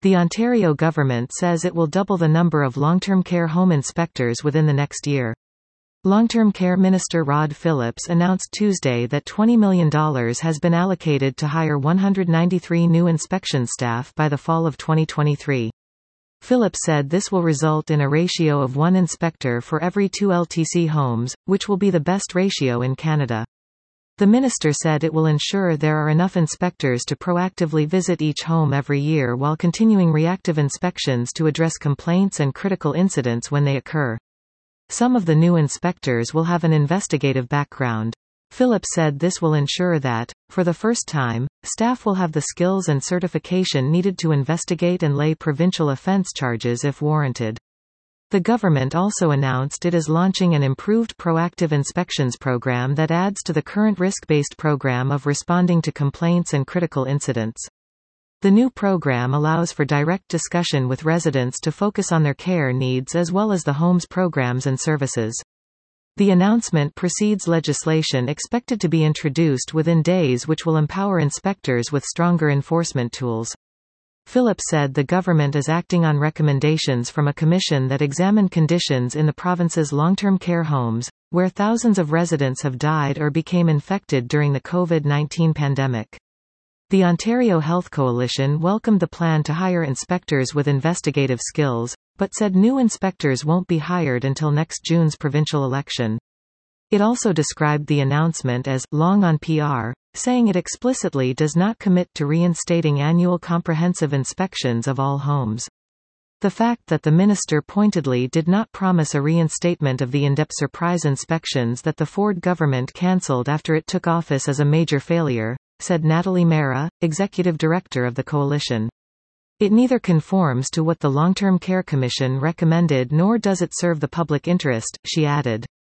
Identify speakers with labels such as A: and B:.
A: The Ontario government says it will double the number of long-term care home inspectors within the next year. Long-term care Minister Rod Phillips announced Tuesday that $20 million has been allocated to hire 193 new inspection staff by the fall of 2023. Phillips said this will result in a ratio of 1 inspector for every 2 LTC homes, which will be the best ratio in Canada. The minister said it will ensure there are enough inspectors to proactively visit each home every year while continuing reactive inspections to address complaints and critical incidents when they occur. Some of the new inspectors will have an investigative background. Phillips said this will ensure that, for the first time, staff will have the skills and certification needed to investigate and lay provincial offence charges if warranted. The government also announced it is launching an improved proactive inspections program that adds to the current risk-based program of responding to complaints and critical incidents. The new program allows for direct discussion with residents to focus on their care needs as well as the home's programs and services. The announcement precedes legislation expected to be introduced within days which will empower inspectors with stronger enforcement tools. Phillips said the government is acting on recommendations from a commission that examined conditions in the province's long-term care homes, where thousands of residents have died or became infected during the COVID-19 pandemic. The Ontario Health Coalition welcomed the plan to hire inspectors with investigative skills, but said new inspectors won't be hired until next June's provincial election. It also described the announcement as long on PR, saying it explicitly does not commit to reinstating annual comprehensive inspections of all homes. The fact that the minister pointedly did not promise a reinstatement of the in-depth surprise inspections that the Ford government cancelled after it took office is a major failure, said Natalie Mera, executive director of the coalition. It neither conforms to what the Long-Term Care Commission recommended nor does it serve the public interest, she added.